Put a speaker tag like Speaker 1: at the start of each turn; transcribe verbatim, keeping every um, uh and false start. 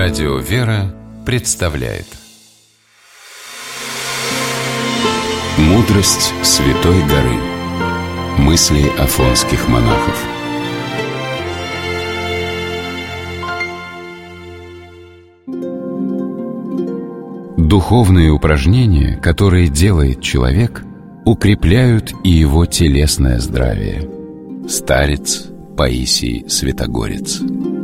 Speaker 1: Радио «Вера» представляет «Мудрость Святой горы». Мысли афонских монахов. Духовные упражнения, которые делает человек, укрепляют и его телесное здравие. Старец Паисий Святогорец.